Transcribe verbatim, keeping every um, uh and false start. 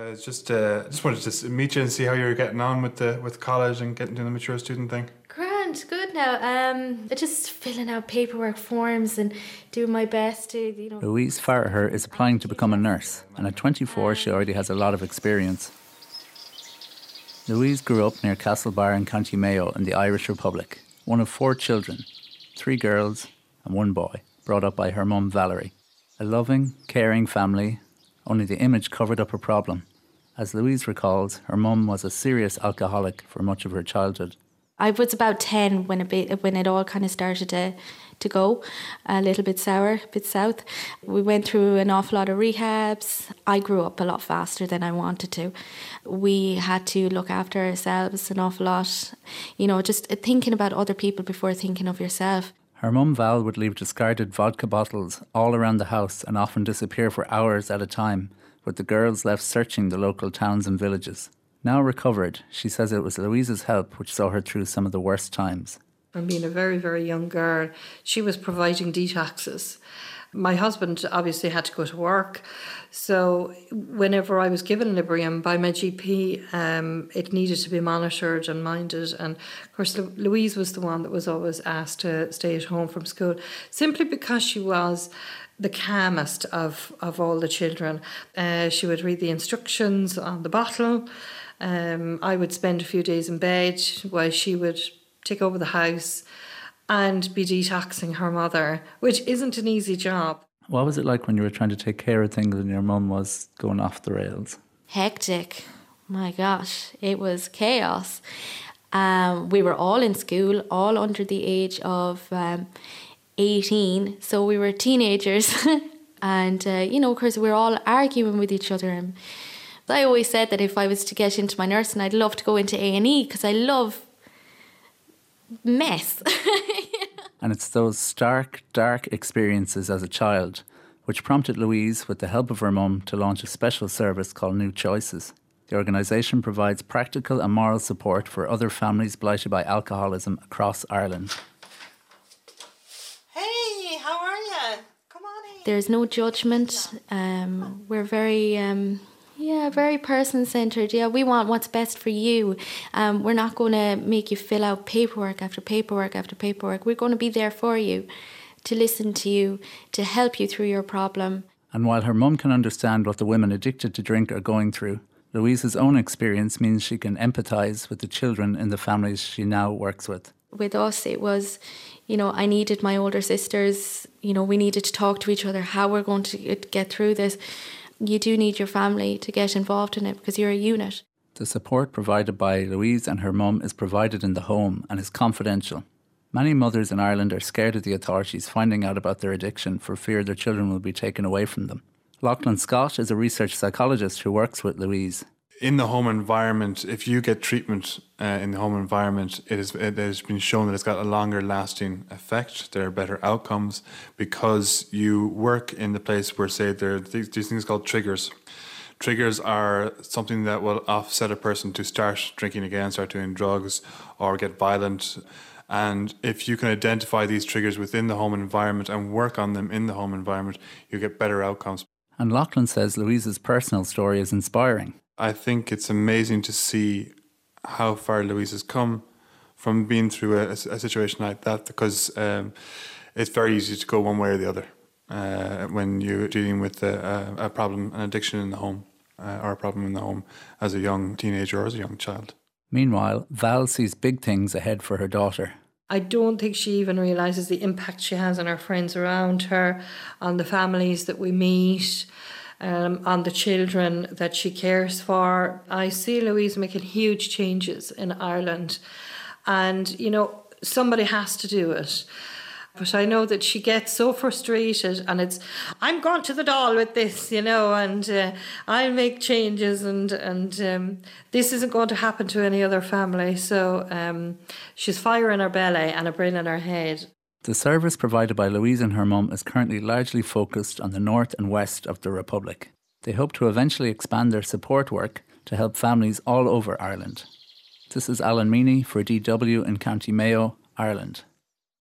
Uh, just uh, just wanted to s- meet you and see how you're getting on with the with college and getting to the mature student thing. Grand, good now. Um, just filling out paperwork forms and doing my best to, you know. Louise Farraher is applying to become a nurse, and at twenty-four she already has a lot of experience. Louise grew up near Castlebar in County Mayo in the Irish Republic, one of four children, three girls and one boy, brought up by her mum Valerie. A loving, caring family, only the image covered up her problem. As Louise recalls, her mum was a serious alcoholic for much of her childhood. I was about ten when it, be, when it all kind of started to, to go a little bit sour, a bit south. We went through an awful lot of rehabs. I grew up a lot faster than I wanted to. We had to look after ourselves an awful lot. You know, just thinking about other people before thinking of yourself. Her mum Val would leave discarded vodka bottles all around the house and often disappear for hours at a time, with the girls left searching the local towns and villages. Now recovered, she says it was Louise's help which saw her through some of the worst times. From being a very, very young girl, she was providing detoxes. My husband obviously had to go to work, so whenever I was given Librium by my G P, um, it needed to be monitored and minded. And of course, Louise was the one that was always asked to stay at home from school, simply because she was the calmest of, of all the children. Uh, she would read the instructions on the bottle. Um, I would spend a few days in bed while she would take over the house and be detoxing her mother, which isn't an easy job. What was it like when you were trying to take care of things and your mum was going off the rails? Hectic. My gosh, it was chaos. Um, we were all in school, all under the age of um, eighteen, so we were teenagers. and, uh, you know, of course, we were all arguing with each other. And I always said that if I was to get into my nursing, I'd love to go into A and E because I love mess. And it's those stark, dark experiences as a child which prompted Louise, with the help of her mum, to launch a special service called New Choices. The organisation provides practical and moral support for other families blighted by alcoholism across Ireland. Hey, how are you? Come on in. There's no judgment. Um, we're very... Um, Yeah, very person-centred. Yeah, we want what's best for you. Um, we're not going to make you fill out paperwork after paperwork after paperwork. We're going to be there for you, to listen to you, to help you through your problem. And while her mum can understand what the women addicted to drink are going through, Louise's own experience means she can empathise with the children in the families she now works with. With us, it was, you know, I needed my older sisters. You know, we needed to talk to each other, how we're going to get through this. You do need your family to get involved in it because you're a unit. The support provided by Louise and her mum is provided in the home and is confidential. Many mothers in Ireland are scared of the authorities finding out about their addiction for fear their children will be taken away from them. Lachlan Scott is a research psychologist who works with Louise. In the home environment, if you get treatment uh, in the home environment, it, is, it has been shown that it's got a longer lasting effect. There are better outcomes because you work in the place where, say, there are these, these things called triggers. Triggers are something that will offset a person to start drinking again, start doing drugs or get violent. And if you can identify these triggers within the home environment and work on them in the home environment, you get better outcomes. And Lachlan says Louise's personal story is inspiring. I think it's amazing to see how far Louise has come from being through a, a situation like that, because um, it's very easy to go one way or the other uh, when you're dealing with a, a problem, an addiction in the home uh, or a problem in the home as a young teenager or as a young child. Meanwhile, Val sees big things ahead for her daughter. I don't think she even realises the impact she has on her friends around her, on the families that we meet, Um, on the children that she cares for. I see Louise making huge changes in Ireland, and you know, somebody has to do it. But I know that she gets so frustrated, and it's, I'm going to the doll with this, you know, and uh, I'll make changes, and and um, this isn't going to happen to any other family. So um, she's fire in her belly and a brain in her head. The service provided by Louise and her mum is currently largely focused on the north and west of the Republic. They hope to eventually expand their support work to help families all over Ireland. This is Alan Meany for D W in County Mayo, Ireland.